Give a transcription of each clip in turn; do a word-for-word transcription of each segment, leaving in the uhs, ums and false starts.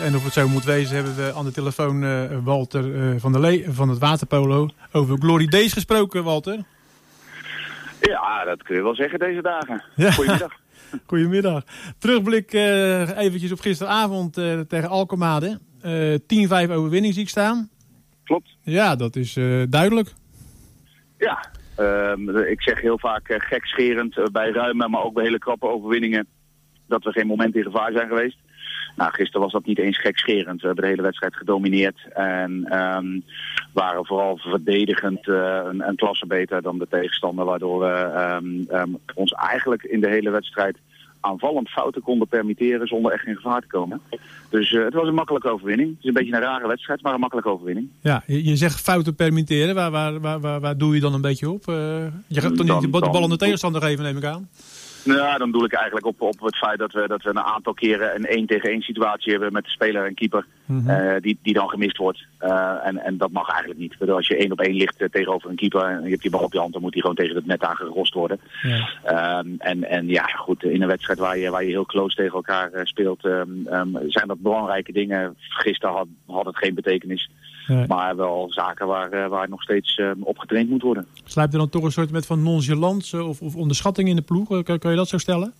En of het zo moet wezen, hebben we aan de telefoon uh, Walter uh, van der Lee van het waterpolo over Glory Days gesproken, Walter. Ja, dat kun je wel zeggen deze dagen. Ja. Goedemiddag. Goedemiddag. Terugblik uh, eventjes op gisteravond uh, tegen Alkmaar. Uh, tien vijf overwinning zie ik staan. Klopt. Ja, dat is uh, duidelijk. Ja, uh, ik zeg heel vaak uh, gekscherend uh, bij ruime, maar ook bij hele krappe overwinningen, dat we geen moment in gevaar zijn geweest. Nou, gisteren was dat niet eens gekscherend. We hebben de hele wedstrijd gedomineerd en um, waren vooral verdedigend uh, een, een klasse beter dan de tegenstander, waardoor we um, um, ons eigenlijk in de hele wedstrijd aanvallend fouten konden permitteren zonder echt in gevaar te komen. Dus uh, het was een makkelijke overwinning. Het is een beetje een rare wedstrijd, maar een makkelijke overwinning. Ja, je, je zegt fouten permitteren. Waar, waar, waar, waar, waar doe je dan een beetje op? Uh, je gaat toch niet de bal aan de tegenstander geven, neem ik aan? Nou, dan doe ik eigenlijk op, op het feit dat we, dat we een aantal keren een één tegen één situatie hebben met de speler en keeper, mm-hmm. uh, die, die dan gemist wordt. Uh, en, en dat mag eigenlijk niet. Want als je één op één ligt uh, tegenover een keeper en je hebt die bal op je hand, dan moet die gewoon tegen het net aangerost worden. Ja. Um, en, en ja, goed, in een wedstrijd waar je, waar je heel close tegen elkaar uh, speelt, um, um, zijn dat belangrijke dingen. Gisteren had, had het geen betekenis. Nee. Maar wel zaken waar, uh, waar nog steeds uh, op getraind moet worden. Slijpt er dan toch een soort met van nonchalance of, of onderschatting in de ploeg? Kan, kan je dat zo stellen?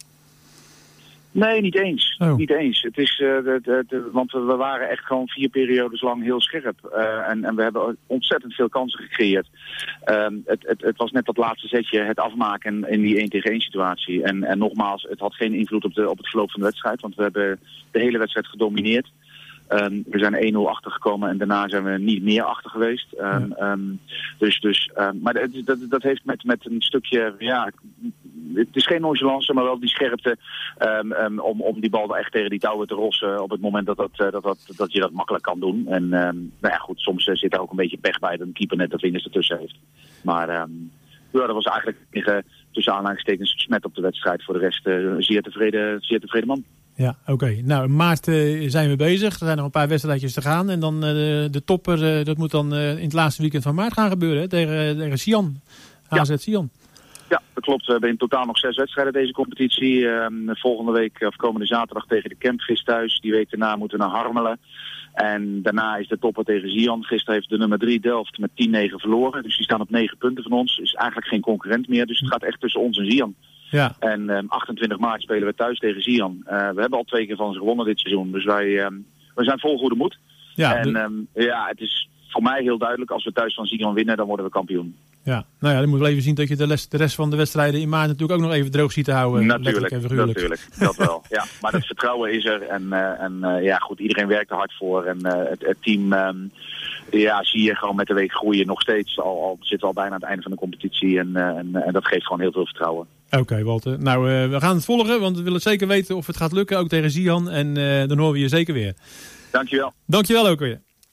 Nee, niet eens. Oh. Niet eens. Het is, uh, de, de, de, want we waren echt gewoon vier periodes lang heel scherp. Uh, en, en we hebben ontzettend veel kansen gecreëerd. Uh, het, het, het was net dat laatste zetje, het afmaken in die één tegen één situatie. En, en nogmaals, het had geen invloed op, de, op het verloop van de wedstrijd. Want we hebben de hele wedstrijd gedomineerd. Um, we zijn één nul achter gekomen en daarna zijn we niet meer achter geweest. Um, ja. um, dus, dus, um, maar dat, dat, dat heeft met, met een stukje, ja, het is geen nonchalance, maar wel die scherpte um, um, om, om die bal echt tegen die touwen te rossen op het moment dat, dat, dat, dat, dat je dat makkelijk kan doen. En um, nou ja, goed, soms uh, zit daar ook een beetje pech bij dat een keeper net de vingers ertussen heeft. Maar um, ja, dat was eigenlijk uh, tussen aanhalingstekens smet op de wedstrijd. Voor de rest uh, zeer tevreden, zeer tevreden man. Ja, oké. Okay. Nou, in maart uh, zijn we bezig. Er zijn nog een paar wedstrijdjes te gaan. En dan uh, de, de topper, uh, dat moet dan uh, in het laatste weekend van maart gaan gebeuren. Hè? Tegen, tegen Sion. A Z ja. Sion. Ja, dat klopt. We hebben in totaal nog zes wedstrijden deze competitie. Uh, volgende week, of komende zaterdag tegen de Kempvis thuis. Die week daarna moeten we naar Harmelen. En daarna is de topper tegen Sion. Gisteren heeft de nummer drie Delft met tien negen verloren. Dus die staan op negen punten van ons. Is eigenlijk geen concurrent meer. Dus het gaat echt tussen ons en Sion. Ja. En um, achtentwintig maart spelen we thuis tegen Sion. Uh, we hebben al twee keer van ze gewonnen dit seizoen. Dus wij um, we zijn vol goede moed. Ja, en de... um, ja, het is voor mij heel duidelijk. Als we thuis van Sion winnen, dan worden we kampioen. Ja, nou ja, dan moeten we even zien dat je de, les, de rest van de wedstrijden in maart natuurlijk ook nog even droog ziet te houden. Natuurlijk, natuurlijk. Dat wel. Ja, maar het vertrouwen is er. En, uh, en uh, ja, goed, iedereen werkt er hard voor. En uh, het, het team, um, ja, zie je gewoon met de week groeien nog steeds. Al, al zitten we al bijna aan het einde van de competitie. En, uh, en, en dat geeft gewoon heel veel vertrouwen. Oké, okay, Walter. Nou, uh, we gaan het volgen, want we willen zeker weten of het gaat lukken, ook tegen Sion. En uh, dan horen we je zeker weer. Dankjewel. Dankjewel ook weer.